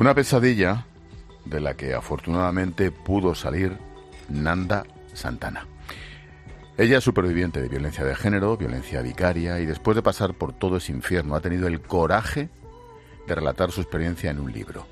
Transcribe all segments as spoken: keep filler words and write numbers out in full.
Una pesadilla de la que afortunadamente pudo salir Nanda Santana. Ella es superviviente de violencia de género, violencia vicaria, y después de pasar por todo ese infierno ha tenido el coraje de relatar su experiencia en un libro.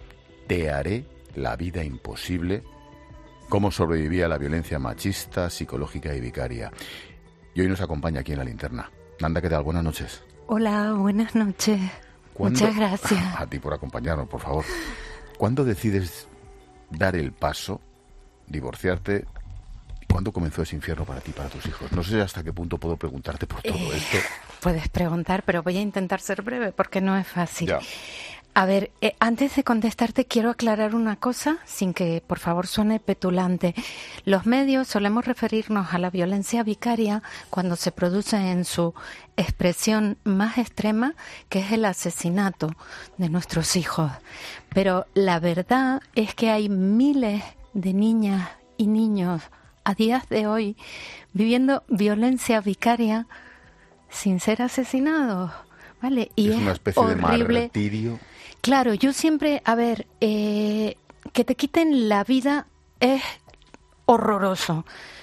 Te haré la vida imposible, cómo sobrevivía a la violencia machista, psicológica y vicaria. Y hoy nos acompaña aquí en La Linterna. Nanda, ¿qué tal? Buenas noches. Hola, buenas noches. ¿Cuándo? Muchas gracias. A ti por acompañarnos, por favor. ¿Cuándo decides dar el paso, divorciarte? ¿Cuándo comenzó ese infierno para ti y para tus hijos? No sé hasta qué punto puedo preguntarte por todo eh, esto. Puedes preguntar, pero voy a intentar ser breve porque no es fácil. Ya. A ver, eh, antes de contestarte quiero aclarar una cosa, sin que por favor suene petulante. Los medios solemos referirnos a la violencia vicaria cuando se produce en su expresión más extrema, que es el asesinato de nuestros hijos. Pero la verdad es que hay miles de niñas y niños a días de hoy viviendo violencia vicaria sin ser asesinados, ¿vale? Y es, es una especie horrible. de martirio. Claro, yo siempre, a ver, eh, que te quiten la vida es horroroso,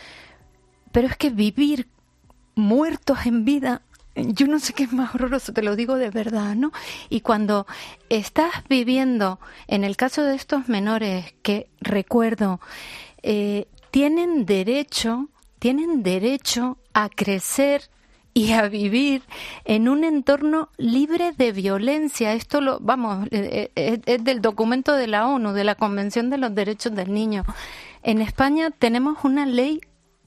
pero es que vivir muertos en vida, yo no sé qué es más horroroso, te lo digo de verdad, ¿no? Y cuando estás viviendo, en el caso de estos menores, que recuerdo, eh, tienen derecho, tienen derecho a crecer y a vivir en un entorno libre de violencia. Esto lo, vamos, es, es, es del documento de la ONU, de la Convención de los Derechos del Niño. En España tenemos una ley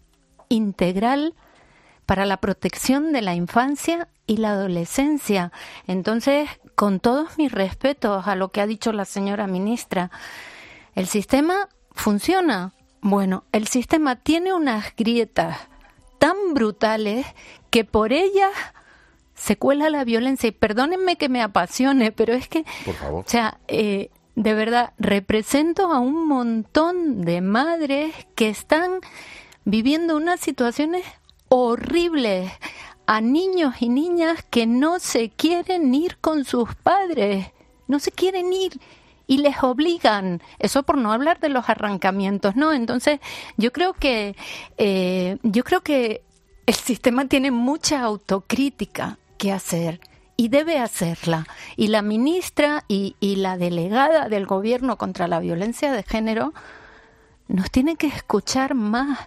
integral para la protección de la infancia y la adolescencia. Entonces, con todos mis respetos a lo que ha dicho la señora ministra, ¿el sistema funciona? Bueno, el sistema tiene unas grietas tan brutales que por ellas se cuela la violencia. Y perdónenme que me apasione, pero es que, por favor, o sea, eh, de verdad, represento a un montón de madres que están viviendo unas situaciones horribles, a niños y niñas que no se quieren ir con sus padres, no se quieren ir y les obligan, eso por no hablar de los arrancamientos, ¿no? Entonces, yo creo que eh, yo creo que el sistema tiene mucha autocrítica que hacer y debe hacerla. Y la ministra y, y la delegada del gobierno contra la violencia de género nos tiene que escuchar más,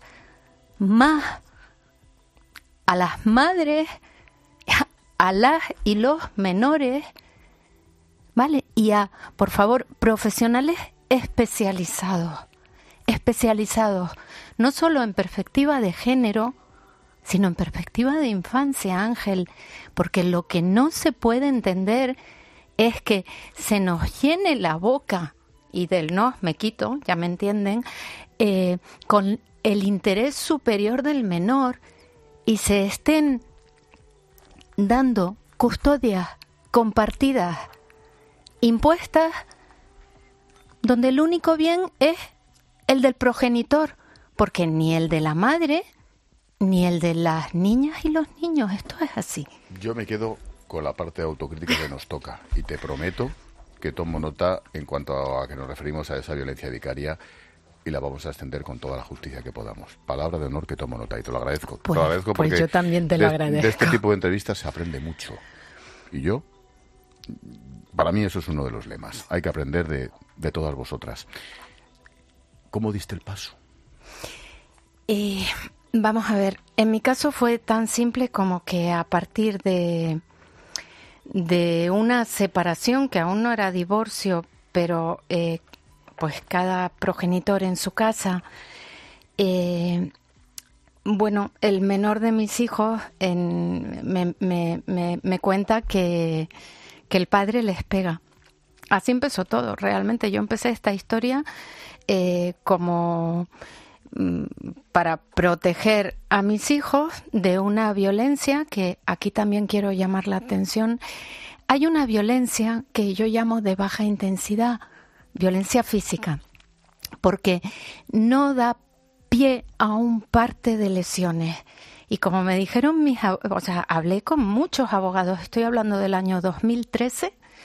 más a las madres, a las y los menores, ¿vale? Y a, por favor, profesionales especializados, especializados, no solo en perspectiva de género, sino en perspectiva de infancia, Ángel, porque lo que no se puede entender es que se nos llene la boca, y del no me quito, ya me entienden, eh, con el interés superior del menor y se estén dando custodias compartidas, impuestas, donde el único bien es el del progenitor, porque ni el de la madre ni el de las niñas y los niños, esto es así. Yo me quedo con la parte de autocrítica que nos toca y te prometo que tomo nota en cuanto a que nos referimos a esa violencia vicaria y la vamos a extender con toda la justicia que podamos. Palabra de honor que tomo nota y te lo agradezco. Pues, te lo agradezco pues porque yo también te lo de, agradezco. de este tipo de entrevistas se aprende mucho. Y yo, para mí eso es uno de los lemas. Hay que aprender de, de todas vosotras. ¿Cómo diste el paso? Eh... Vamos a ver, en mi caso fue tan simple como que a partir de, de una separación, que aún no era divorcio, pero eh, pues cada progenitor en su casa, eh, bueno, el menor de mis hijos en, me, me, me, me cuenta que, que el padre les pega. Así empezó todo, realmente yo empecé esta historia eh, como para proteger a mis hijos de una violencia que aquí también quiero llamar la atención. Hay una violencia que yo llamo de baja intensidad, violencia física, porque no da pie a un parte de lesiones. Y como me dijeron mis, o sea, hablé con muchos abogados, estoy hablando del año dos mil trece,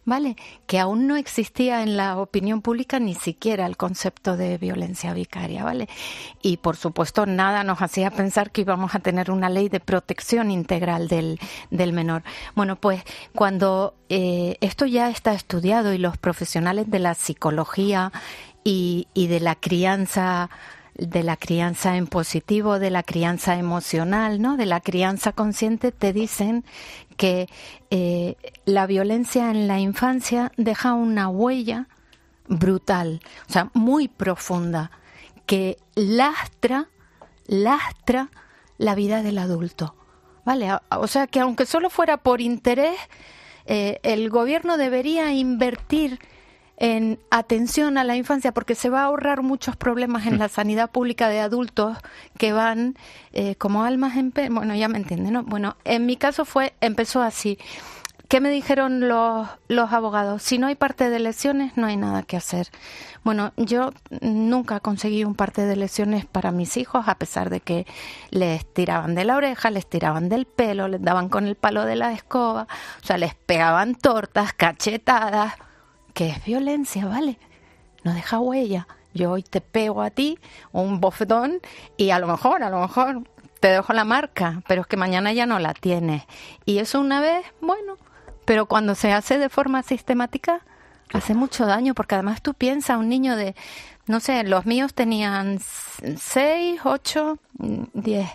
¿vale? Que aún no existía en la opinión pública ni siquiera el concepto de violencia vicaria, ¿vale? Y por supuesto nada nos hacía pensar que íbamos a tener una ley de protección integral del, del menor. Bueno, pues cuando eh, esto ya está estudiado y los profesionales de la psicología y, y de la crianza de la crianza en positivo, de la crianza emocional, ¿no? De la crianza consciente, te dicen que eh, la violencia en la infancia deja una huella brutal, o sea, muy profunda, que lastra, lastra la vida del adulto, ¿vale? O sea, que aunque solo fuera por interés, eh, el gobierno debería invertir en atención a la infancia, porque se va a ahorrar muchos problemas en la sanidad pública de adultos que van eh, como almas en pena. Bueno, ya me entienden, ¿no? Bueno, en mi caso fue, empezó así. ¿Qué me dijeron los, los abogados? Si no hay parte de lesiones, no hay nada que hacer. Bueno, yo nunca conseguí un parte de lesiones para mis hijos, a pesar de que les tiraban de la oreja, les tiraban del pelo, les daban con el palo de la escoba, o sea, les pegaban tortas, cachetadas, que es violencia, ¿vale? No deja huella. Yo hoy te pego a ti un bofetón y a lo mejor, a lo mejor te dejo la marca, pero es que mañana ya no la tienes. Y eso una vez, bueno, pero cuando se hace de forma sistemática, hace mucho daño, porque además tú piensas, un niño de, no sé, los míos tenían seis, ocho, diez.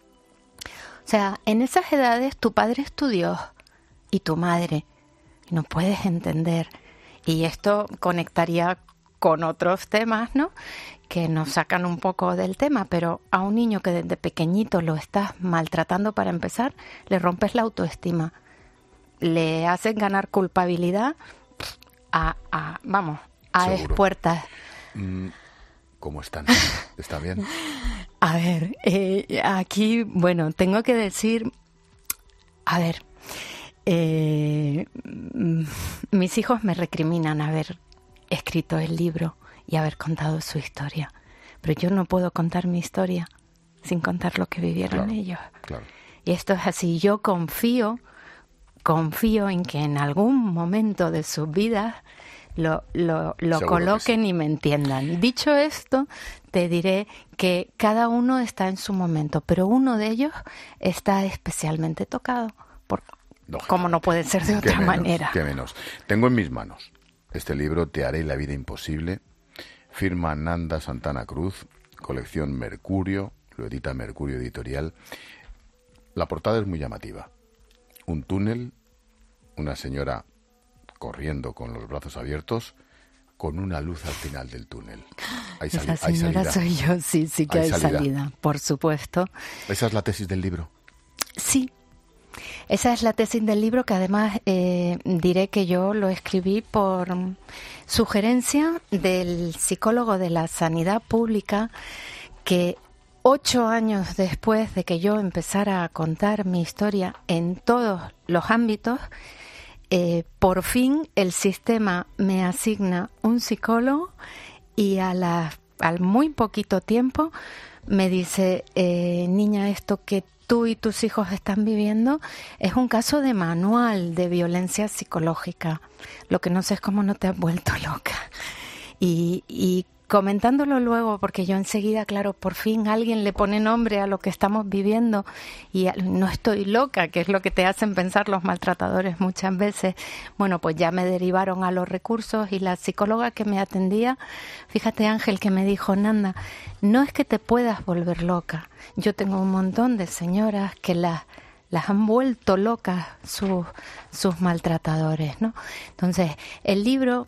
O sea, en esas edades tu padre es tu Dios y tu madre. Y no puedes entender. Y esto conectaría con otros temas, ¿no? Que nos sacan un poco del tema, pero a un niño que desde pequeñito lo estás maltratando para empezar, le rompes la autoestima, le haces ganar culpabilidad a, a vamos, a expuertas. Mm, ¿Cómo están? ¿Está bien? A ver, eh, aquí, bueno, tengo que decir, a ver, Eh, mis hijos me recriminan haber escrito el libro y haber contado su historia, pero yo no puedo contar mi historia sin contar lo que vivieron claro, ellos. Claro. Y esto es así. Yo confío, confío en que en algún momento de sus vidas lo, lo, lo coloquen sí. y me entiendan. Dicho esto, te diré que cada uno está en su momento, pero uno de ellos está especialmente tocado por como no puede ser de otra qué menos, manera. Qué menos. Tengo en mis manos este libro, Te haré la vida imposible, firma Nanda Santana Cruz, colección Mercurio, lo edita Mercurio Editorial. La portada es muy llamativa. Un túnel, una señora corriendo con los brazos abiertos, con una luz al final del túnel. Hay sali- Esa señora hay salida. soy yo, sí, sí que hay, hay salida. salida, por supuesto. ¿Esa es la tesis del libro? Sí. Esa es la tesis del libro, que además eh, diré que yo lo escribí por sugerencia del psicólogo de la sanidad pública, que ocho años después de que yo empezara a contar mi historia en todos los ámbitos, eh, por fin el sistema me asigna un psicólogo y a la, al muy poquito tiempo me dice, eh, niña, esto que tú y tus hijos están viviendo es un caso de manual de violencia psicológica. Lo que no sé es cómo no te has vuelto loca. Y, y comentándolo luego, porque yo enseguida, claro, por fin alguien le pone nombre a lo que estamos viviendo y no estoy loca, que es lo que te hacen pensar los maltratadores muchas veces. Bueno, pues ya me derivaron a los recursos y la psicóloga que me atendía, fíjate Ángel, que me dijo, Nanda, no es que te puedas volver loca. Yo tengo un montón de señoras que las las han vuelto locas sus, sus maltratadores, ¿no? Entonces, el libro,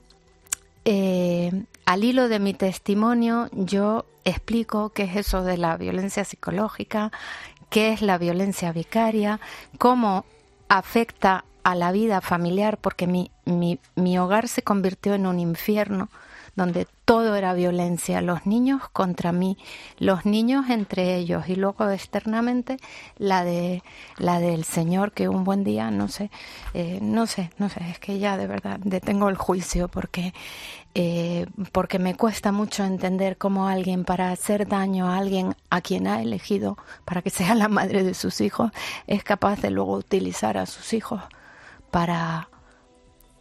eh, al hilo de mi testimonio, yo explico qué es eso de la violencia psicológica, qué es la violencia vicaria, cómo afecta a la vida familiar, porque mi, mi, mi hogar se convirtió en un infierno donde todo era violencia, los niños contra mí, los niños entre ellos, y luego externamente la de la del Señor, que un buen día, no sé, eh, no sé, no sé, es que ya de verdad detengo el juicio porque eh, porque me cuesta mucho entender cómo alguien, para hacer daño a alguien a quien ha elegido para que sea la madre de sus hijos, es capaz de luego utilizar a sus hijos para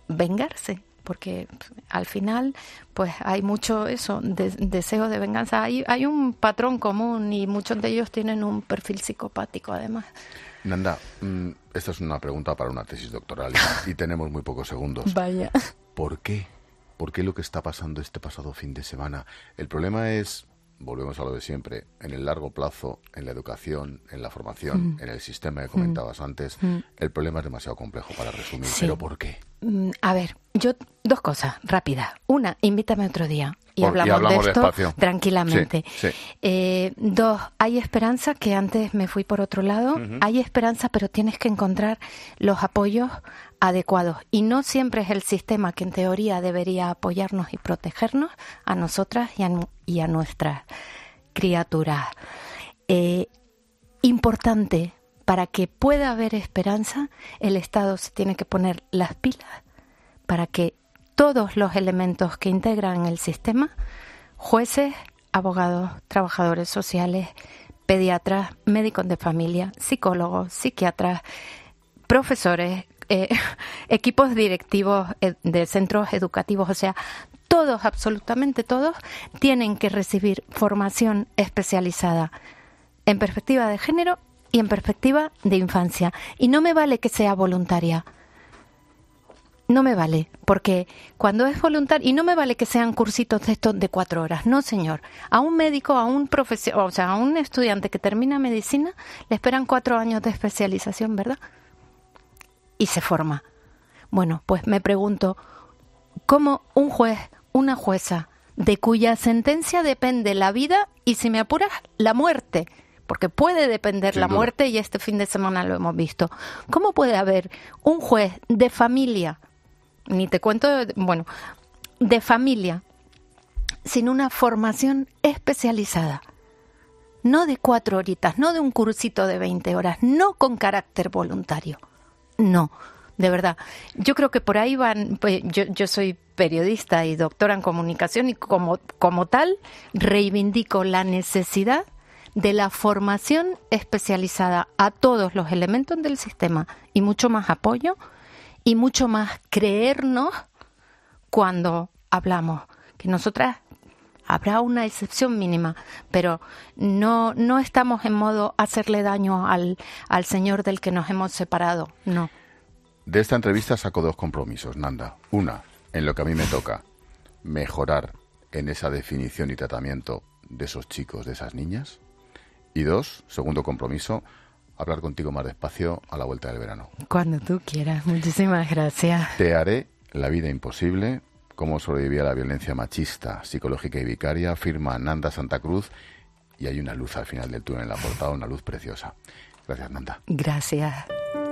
vengarse, porque al final pues hay mucho eso, de, deseo de venganza. Hay, hay un patrón común y muchos de ellos tienen un perfil psicopático además. Nanda, mmm, esta es una pregunta para una tesis doctoral y, y tenemos muy pocos segundos. Vaya. ¿Por qué? ¿Por qué lo que está pasando este pasado fin de semana? El problema es, volvemos a lo de siempre, en el largo plazo, en la educación, en la formación, mm. en el sistema que comentabas mm. antes, mm. el problema es demasiado complejo para resumir. Sí. ¿Pero por qué? A ver, yo dos cosas rápidas. Una, invítame otro día y, por, hablamos, y hablamos de esto despacio. Tranquilamente. Sí, sí. Eh, dos, hay esperanza, que antes me fui por otro lado. Uh-huh. Hay esperanza, pero tienes que encontrar los apoyos adecuados. Y no siempre es el sistema que en teoría debería apoyarnos y protegernos a nosotras y a, y a nuestras criaturas. Eh, importante, para que pueda haber esperanza, el Estado se tiene que poner las pilas para que todos los elementos que integran el sistema, jueces, abogados, trabajadores sociales, pediatras, médicos de familia, psicólogos, psiquiatras, profesores, eh, equipos directivos de centros educativos, o sea, todos, absolutamente todos, tienen que recibir formación especializada en perspectiva de género y en perspectiva de infancia. Y no me vale que sea voluntaria. No me vale, porque cuando es voluntario, y no me vale que sean cursitos de estos de cuatro horas, no señor. A un médico, a un profesional, o sea, a un estudiante que termina medicina, le esperan cuatro años de especialización, ¿verdad? Y se forma. Bueno, pues me pregunto, ¿cómo un juez, una jueza, de cuya sentencia depende la vida y, si me apuras, la muerte, porque puede depender Sin la duda. muerte, y este fin de semana lo hemos visto, ¿cómo puede haber un juez de familia, ni te cuento, bueno, de familia, sin una formación especializada? No de cuatro horitas, no de un cursito de veinte horas, no con carácter voluntario. No, de verdad. Yo creo que por ahí van, pues, yo, yo soy periodista y doctora en comunicación, y como, como tal reivindico la necesidad de la formación especializada a todos los elementos del sistema, y mucho más apoyo y mucho más creernos cuando hablamos, que nosotras habrá una excepción mínima, pero no no estamos en modo hacerle daño al, al señor del que nos hemos separado, no. De esta entrevista saco dos compromisos, Nanda. Una, en lo que a mí me toca, mejorar en esa definición y tratamiento de esos chicos, de esas niñas. Y dos, segundo compromiso, hablar contigo más despacio a la vuelta del verano. Cuando tú quieras. Muchísimas gracias. Te haré la vida imposible. Cómo sobrevivir a la violencia machista, psicológica y vicaria, firma Nanda Santa Cruz, y hay una luz al final del túnel en la portada, una luz preciosa. Gracias, Nanda. Gracias.